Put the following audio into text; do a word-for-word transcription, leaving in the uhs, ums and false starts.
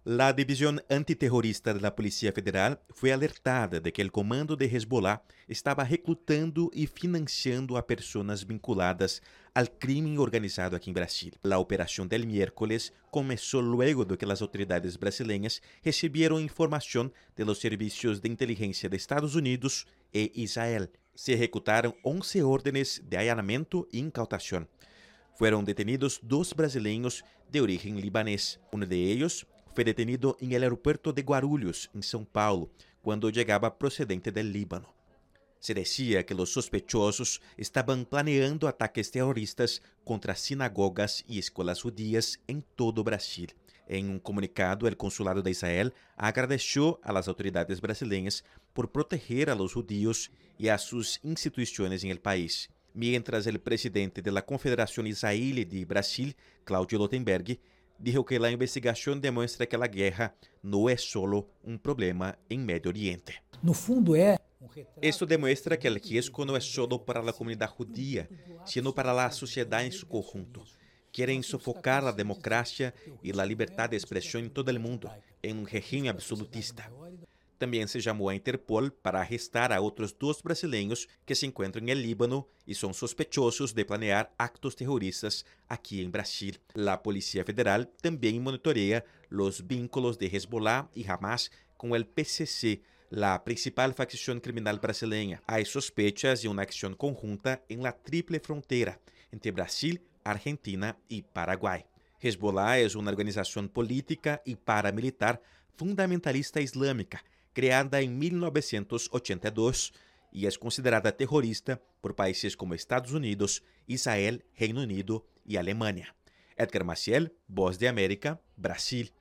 La División Antiterrorista de la Policía Federal fue alertada de que el comando de Hezbollah estaba reclutando y financiando a personas vinculadas al crimen organizado aquí en Brasil. La operación del miércoles comenzó luego de que las autoridades brasileñas recibieron información de los servicios de inteligencia de Estados Unidos e Israel. Se ejecutaron once órdenes de allanamiento e incautación. Fueron detenidos dos brasileños de origen libanés. Uno de ellos fue detenido en el aeropuerto de Guarulhos, en São Paulo, cuando llegaba procedente del Líbano. Se decía que los sospechosos estaban planeando ataques terroristas contra sinagogas y escuelas judías en todo Brasil. En un comunicado, el consulado de Israel agradeció a las autoridades brasileñas por proteger a los judíos y a sus instituciones en el país, mientras el presidente de la Confederación Israelí de Brasil, Claudio Lottenberg, dijo que la investigación demuestra que la guerra no es solo un problema en Medio Oriente. No fundo é Esto demuestra que el riesgo no es solo para la comunidad judía, sino para la sociedad en su conjunto. Quieren sofocar la democracia y la libertad de expresión en todo el mundo, en un régimen absolutista. También se llamó a Interpol para arrestar a otros dos brasileños que se encuentran en el Líbano y son sospechosos de planear actos terroristas aquí en Brasil. La Policía Federal también monitorea los vínculos de Hezbollah y Hamas con el P C C, la principal facción criminal brasileña. Hay sospechas de una acción conjunta en la triple frontera entre Brasil, Argentina y Paraguay. Hezbollah es una organización política y paramilitar fundamentalista islámica, creada en mil novecientos ochenta y dos y es considerada terrorista por países como Estados Unidos, Israel, Reino Unido y Alemania. Edgar Maciel, Voz de América, Brasil.